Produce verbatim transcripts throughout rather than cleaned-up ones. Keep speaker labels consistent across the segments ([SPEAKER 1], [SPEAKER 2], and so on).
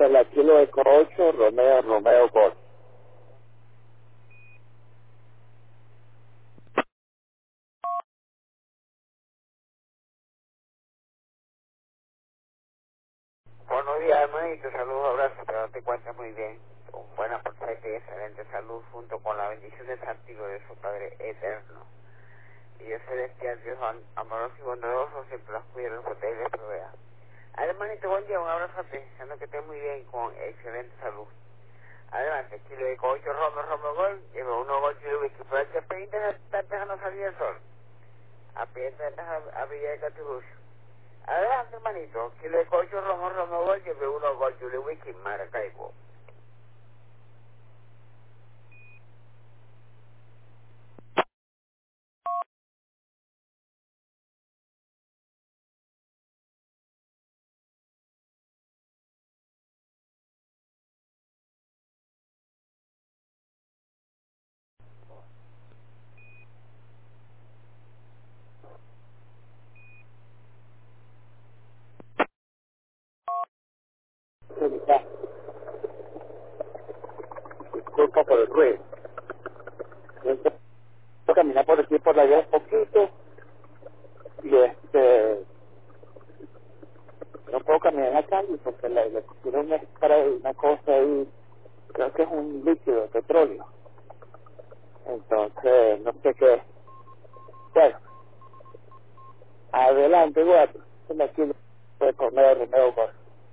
[SPEAKER 1] de la Kilo Eco ocho, Romeo, Romeo Golf.
[SPEAKER 2] Buenos días, hermanito. Saludos, abrazos. Pero te encuentras muy bien. Con buena, perfecta y excelente salud, junto con la bendición de Santiago de su Padre eterno. Y yo celestial, Dios am- amoroso y bondadoso, siempre los cuida, los protege y les provea. Ay, hermanito, buen día, un abrazo, deseando que estés muy bien, con excelente salud. Adelante, Kilo de ocho, Romo, Romo, Gol, llevo uno gol, Kilo de Wiki, pero el que peínte está dejando salir el sol. Aprieta a Villa de Caturrucho. Adelante, hermanito, Kilo de ocho, Romo, Romo, Gol, llevo uno gol, Kilo de Wiki, Maracaibo.
[SPEAKER 1] Disculpa por el ruido. Entonces, voy a caminar por aquí por la vía un poquito y este, no puedo caminar en la calle porque le, le pusieron una spray, una cosa ahí, creo que es un líquido de petróleo. Entonces, no sé qué. Bueno, adelante, guapo. Esta es la Kilo Eco Romeo, Romeo Golf.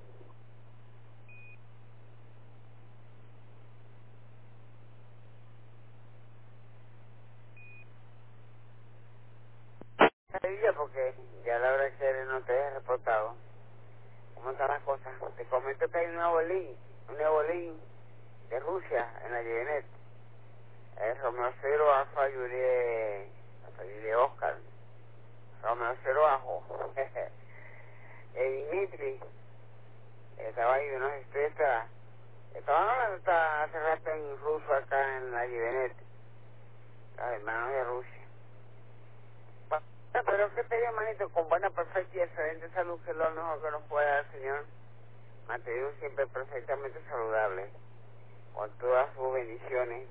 [SPEAKER 2] Maravilla, porque ya la verdad que no te he reportado cómo están las cosas. Te comento que hay un nuevo link, un nuevo link de Rusia en la Yenet. Es Romeo Cero Alfa Julie, Alfa Julie Oscar, Romeo Cero Ajo. eh, Dimitri, estaba ahí unos estrellas, estaban hablando hasta hace rato en ruso acá en la Yenet, los hermanos de Rusia. Bueno, pero que te diga, manito, con buena, perfecta y excelente salud, que es lo mejor que nos puede dar el Señor. Mantenido siempre perfectamente saludable, con todas sus bendiciones.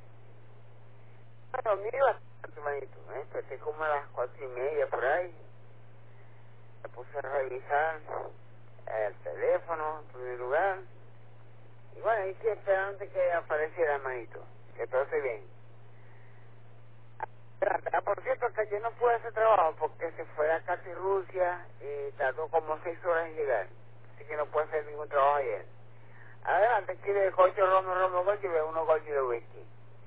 [SPEAKER 2] Bueno, mire bastante, manito, ¿eh? Desperté como a las cuatro y media por ahí. Me puse a revisar el teléfono, en primer lugar. Y bueno, y estoy esperando que apareciera, manito, que todo esté bien. Ah, por cierto, que yo no pude hacer trabajo porque se fue a casi Rusia y tardó como seis horas en llegar. Así que no pude hacer ningún trabajo ayer. Adelante, quiere ocho Romo, Romo, gol, lleve uno gol de whisky.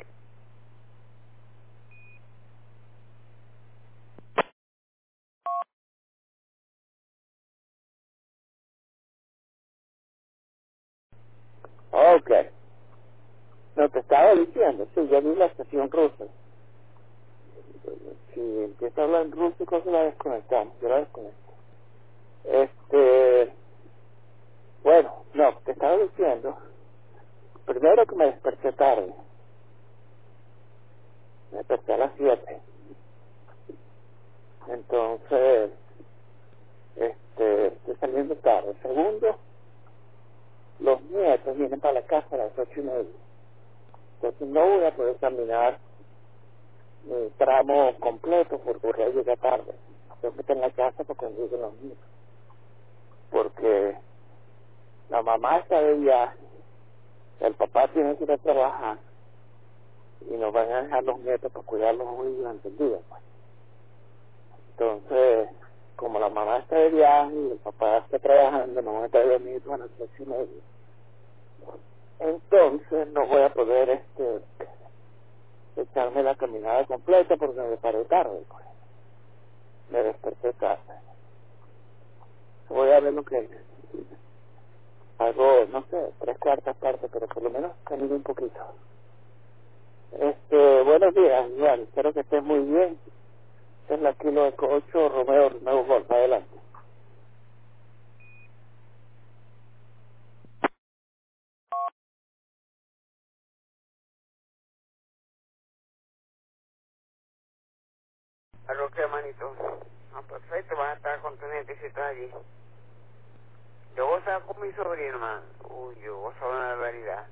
[SPEAKER 1] Ok. No, te estaba diciendo, sí, yo vi la estación rusa. Si empieza a hablar en ruso y cosas, la desconectamos, yo la desconecto. Este, bueno, no, te estaba diciendo, primero que me desperté tarde, me desperté a las siete. Entonces, este, estoy saliendo tarde. Segundo, los nietos vienen para la casa a las ocho y media. Entonces no voy a poder caminar mi tramo completo porque voy a llegar tarde. Tengo que estar en la casa para cuando lleguen los nietos. Porque la mamá está de viaje, el papá tiene que ir a trabajar y nos van a dejar los nietos para cuidarlos hoy durante el día. Pues. Entonces, como la mamá está de viaje y el papá está trabajando, no van a estar dormidos a las ocho y media. Entonces no voy a poder este echarme la caminada completa porque me paré tarde, pues. Me desperté tarde. Voy a ver lo que hago, no sé, tres cuartas partes, pero por lo menos camino un poquito. Este, buenos días, Iván. Espero que estés muy bien. Esta es la Kilo Eco ocho, Romeo, Romeo Golf. Adelante.
[SPEAKER 2] ¿Algo que, manito? Ah, perfecto, van a estar con tus nietecitos allí. Yo gozaba con mi sobrino, man. Uy, yo gozaba una barbaridad.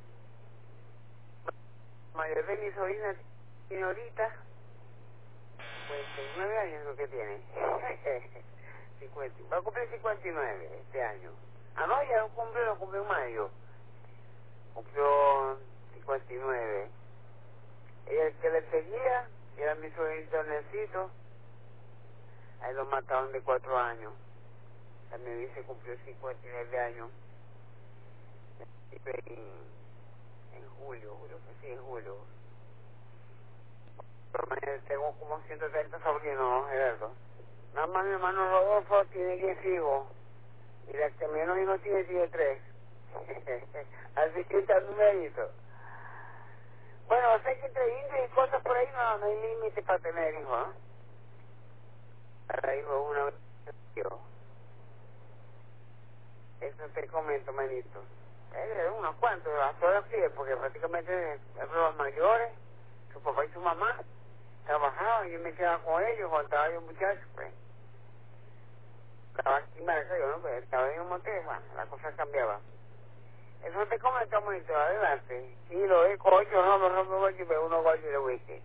[SPEAKER 2] La mayor de mi sobrina tiene ahorita cincuenta y nueve años, lo que tiene. cincuenta, va a cumplir cincuenta y nueve este año. Ah, no, ya lo cumplió, lo cumplió en mayo. Cumplió cincuenta y nueve. Y el que le seguía, que era mi sobrinito Ernesto, ahí lo mataron de cuatro años. También dice cumplió cincuenta y nueve años. En, en julio, julio, que sí, en julio. Pero me, tengo como ciento treinta sobrinos, Gerardo. Nada más mi hermano Rodolfo tiene diez hijos. Y la que menos hijos tiene, tiene tres. Así que está numerito. Bueno, sé que entre indios y cosas por ahí no, no hay límite para tener hijos, ¿eh? Para hijos una vez. Eso te comento, manito. Eh, unos cuantos, a todas sí, porque prácticamente los mayores, su papá y su mamá, trabajaban y yo me quedaba con ellos cuando estaba yo muchacho, pues. Estaba aquí en Maracaibo, ¿no? Pues estaba en un monte, bueno, la cosa cambiaba. Eso te comento, manito, adelante. Sí, lo es cocho, no, no, no, no, no, pero uno cocho de whisky.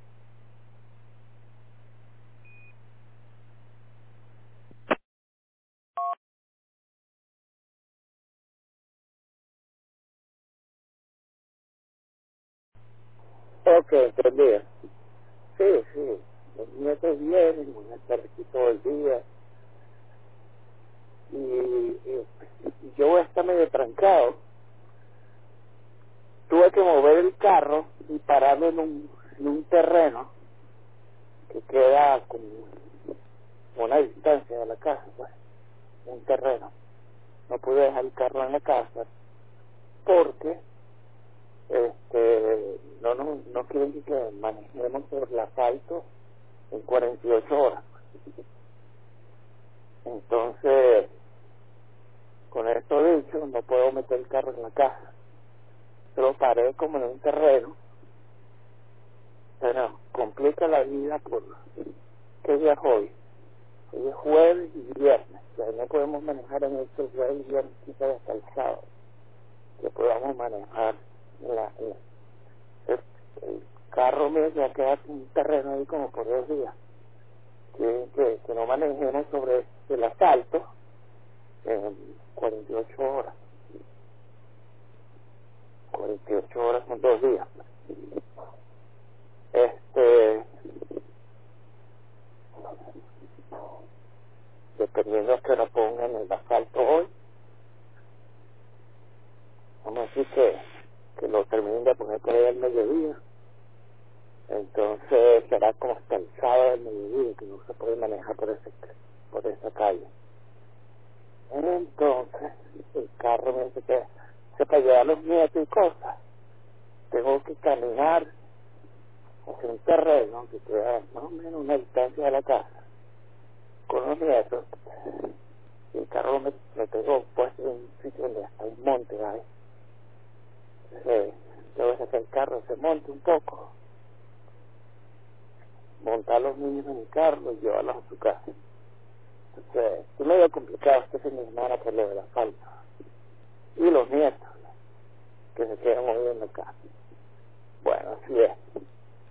[SPEAKER 1] Ok, entendí. Sí, sí. Los nietos vienen, van a estar aquí todo el día. Y, y, y yo voy a estar medio trancado. Tuve que mover el carro y pararlo en un, en un terreno que queda como una distancia de la casa, pues, un terreno. No pude dejar el carro en la casa porque este no no, no quieren que manejemos por el asfalto en cuarenta y ocho horas. Entonces, con esto dicho, no puedo meter el carro en la casa. Lo paré como en un terreno, pero complica la vida por qué día es hoy. Hoy es jueves y viernes. O sea, no podemos manejar en estos jueves y viernes, quizás hasta el sábado, que podamos manejar en la, en la- el, el carro mío ya queda en un terreno ahí como por dos días. Que, que, que no manejemos sobre el asfalto en cuarenta y ocho horas. cuarenta y ocho horas son dos días. Este, dependiendo de que la pongan en el asfalto hoy, vamos a decir que, que lo terminen de poner por ahí al mediodía. Entonces será como hasta el sábado del mediodía que no se puede manejar por ese, por esa calle. Entonces el carro me dice que se para llevar los nietos y cosas tengo que caminar hacia un terreno que queda más o menos una distancia de la casa con los nietos, y el carro me, me tengo puesto en un sitio donde hasta un monte hay. Entonces tengo que sacar el carro, se monte un poco, montar a los niños en el carro y llevarlos a su casa. Entonces es medio complicado este fin de semana por lo de la falta. Y los nietos que se quedan hoy en la casa. Bueno, así es.